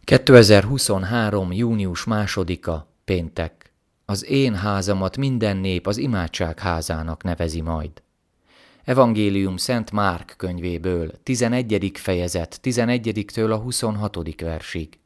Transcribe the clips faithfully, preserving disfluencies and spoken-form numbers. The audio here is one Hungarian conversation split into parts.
kétezer-huszonhárom. június másodika. Péntek. Az én házamat minden nép az imádság házának nevezi majd. Evangélium Szent Márk könyvéből, tizenegyedik fejezet, tizenegyediktől a huszonhatodik versig.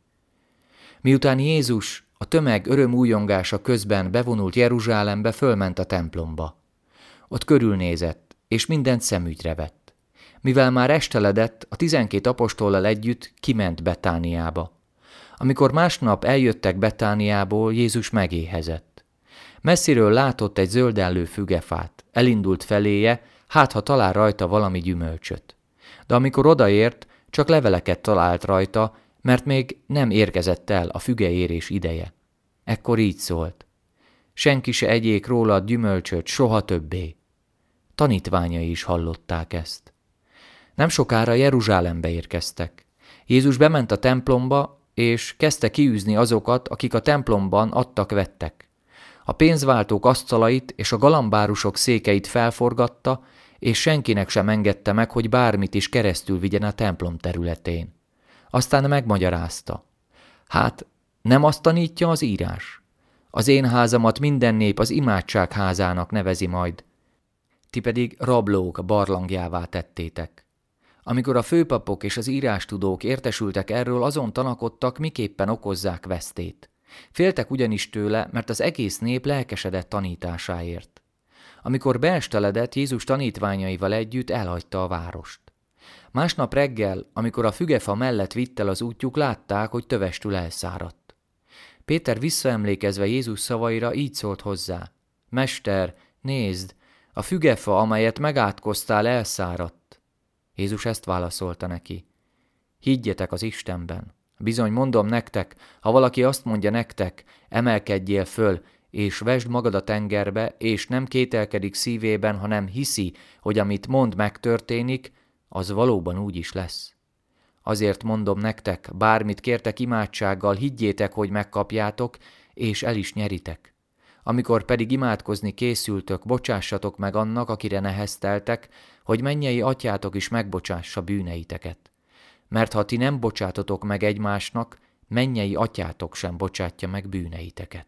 Miután Jézus a tömeg örömújongása közben bevonult Jeruzsálembe, fölment a templomba. Ott körülnézett, és mindent szemügyre vett. Mivel már esteledett, a tizenkét apostollal együtt kiment Betániába. Amikor másnap eljöttek Betániából, Jézus megéhezett. Messziről látott egy zöldellő fügefát, elindult feléje, hát ha talál rajta valami gyümölcsöt. De amikor odaért, csak leveleket talált rajta, mert még nem érkezett el a fügeérés ideje. Ekkor így szólt: senki se egyék róla gyümölcsöt soha többé. Tanítványai is hallották ezt. Nem sokára Jeruzsálembe érkeztek. Jézus bement a templomba, és kezdte kiűzni azokat, akik a templomban adtak-vettek. A pénzváltók asztalait és a galambárusok székeit felforgatta, és senkinek sem engedte meg, hogy bármit is keresztül vigyen a templom területén. Aztán megmagyarázta: hát nem azt tanítja az írás? Az én házamat minden nép az imádság házának nevezi majd. Ti pedig rablók barlangjává tettétek. Amikor a főpapok és az írástudók értesültek erről, azon tanakodtak, miképpen okozzák vesztét. Féltek ugyanis tőle, mert az egész nép lelkesedett tanításáért. Amikor beesteledett, Jézus tanítványaival együtt elhagyta a várost. Másnap reggel, amikor a fügefa mellett vitt el az útjuk, látták, hogy tövestül elszáradt. Péter visszaemlékezve Jézus szavaira így szólt hozzá: Mester, nézd, a fügefa, amelyet megátkoztál, elszáradt. Jézus ezt válaszolta neki: higgyetek az Istenben. Bizony mondom nektek, ha valaki azt mondja nektek, emelkedjél föl, és vesd magad a tengerbe, és nem kételkedik szívében, hanem hiszi, hogy amit mond megtörténik, az valóban úgy is lesz. Azért mondom nektek, bármit kértek imádsággal, higgyétek, hogy megkapjátok, és el is nyeritek. Amikor pedig imádkozni készültök, bocsássatok meg annak, akire nehezteltek, hogy mennyei atyátok is megbocsássa bűneiteket. Mert ha ti nem bocsátotok meg egymásnak, mennyei atyátok sem bocsátja meg bűneiteket.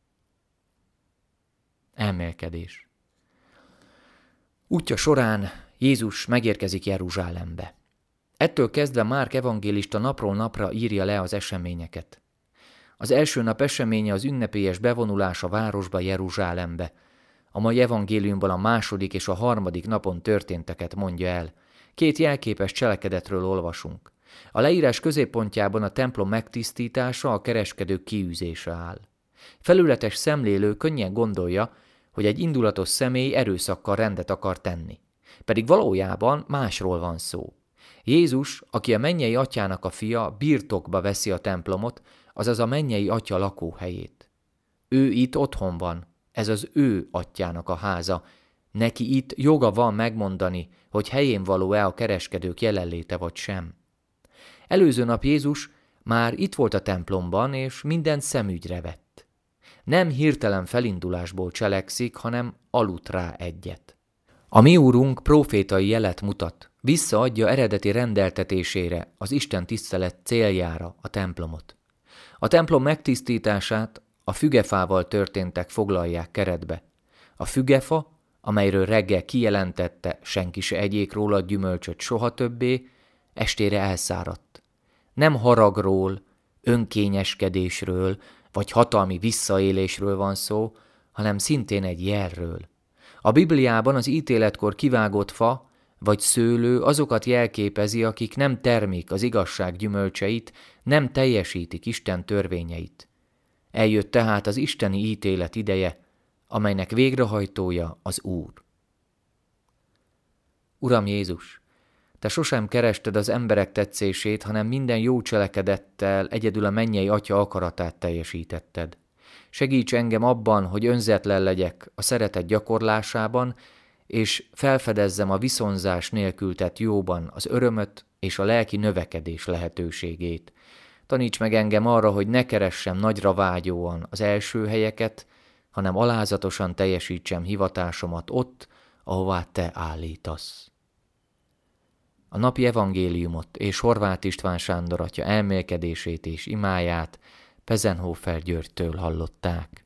Elmélkedés. Útja során Jézus megérkezik Jeruzsálembe. Ettől kezdve Márk evangélista napról napra írja le az eseményeket. Az első nap eseménye az ünnepélyes bevonulás a városba, Jeruzsálembe. A mai evangéliumban a második és a harmadik napon történteket mondja el. Két jelképes cselekedetről olvasunk. A leírás középpontjában a templom megtisztítása, a kereskedők kiűzése áll. Felületes szemlélő könnyen gondolja, hogy egy indulatos személy erőszakkal rendet akar tenni. Pedig valójában másról van szó. Jézus, aki a mennyei atyának a fia, birtokba veszi a templomot, azaz a mennyei atya lakóhelyét. Ő itt otthon van, ez az ő atyának a háza. Neki itt joga van megmondani, hogy helyén való-e a kereskedők jelenléte vagy sem. Előző nap Jézus már itt volt a templomban, és mindent szemügyre vett. Nem hirtelen felindulásból cselekszik, hanem aludt rá egyet. A mi úrunk profétai jelet mutat, visszaadja eredeti rendeltetésére, az Isten tisztelet céljára a templomot. A templom megtisztítását a fügefával történtek foglalják keretbe. A fügefa, amelyről reggel kijelentette, senki se egyék róla gyümölcsöt soha többé, estére elszáradt. Nem haragról, önkényeskedésről vagy hatalmi visszaélésről van szó, hanem szintén egy jelről. A Bibliában az ítéletkor kivágott fa vagy szőlő azokat jelképezi, akik nem termik az igazság gyümölcseit, nem teljesítik Isten törvényeit. Eljött tehát az isteni ítélet ideje, amelynek végrehajtója az Úr. Uram Jézus, Te sosem kerested az emberek tetszését, hanem minden jó cselekedettel egyedül a mennyei Atya akaratát teljesítetted. Segíts engem abban, hogy önzetlen legyek a szeretet gyakorlásában, és felfedezzem a viszonzás nélkül tett jóban az örömöt és a lelki növekedés lehetőségét. Taníts meg engem arra, hogy ne keressem nagyra vágyóan az első helyeket, hanem alázatosan teljesítsem hivatásomat ott, ahová Te állítasz. A napi evangéliumot és Horváth István Sándor atya elmélkedését és imáját Pezenhofer Györgytől hallották.